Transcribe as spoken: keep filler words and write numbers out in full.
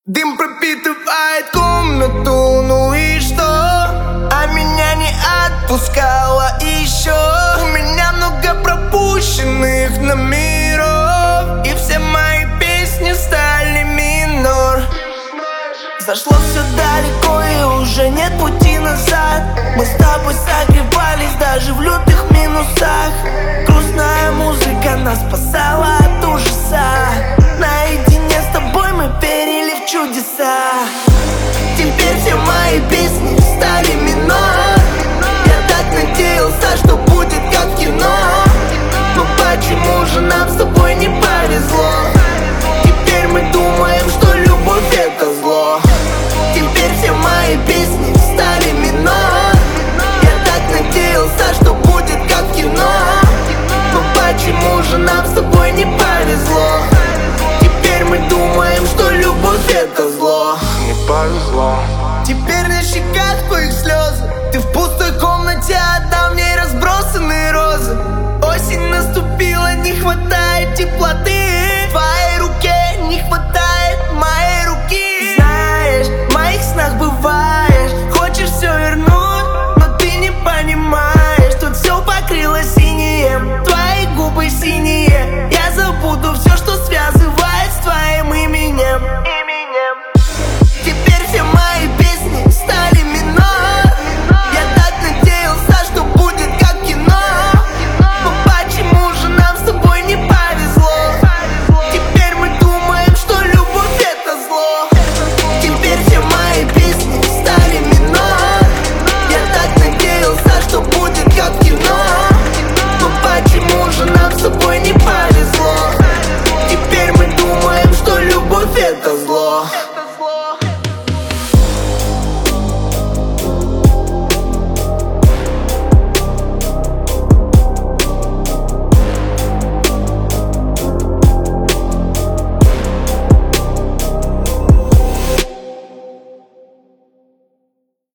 Дым пропитывает комнату, ну и что? А меня не отпускало еще. У меня много пропущенных номеров, и все мои песни стали минор. Зашло все далеко и уже нет пути назад. Мы с тобой согревались даже в лютых минусах. Грустная музыка нас спасала от ужаса. Наедине с тобой мы верили в чудеса. Теперь все мои песни стали минор. Я так надеялся, что будет как в кино. Но почему же нам с тобой не повезло? Теперь мы думаем, что любовь это зло. Теперь все мои песни стали минор. Я так надеялся, что будет как в кино. Но почему же нам с тобой не повезло? Теперь мы думаем, что любовь это зло. Не повезло. Теперь на щеках твоих слезы. Ты в пустой комнате, а там в ней разбросаны розы. Осень наступила, не хватает теплоты. В твоей руке не хватает моей руки. Знаешь, в моих снах бываешь. Хочешь все вернуть, но ты не понимаешь. Тут все покрылось синим, твои губы синие. Я забуду все, что связывает с твоим именем. Теперь все мои песни стали минор. Я так надеялся, что будет как в кино. Но почему же нам с тобой не повезло? Теперь мы думаем, что любовь это зло. Теперь все мои песни стали минор. Я так надеялся, что будет как в кино. Но почему же нам с тобой не повезло? Теперь мы думаем, что любовь это зло.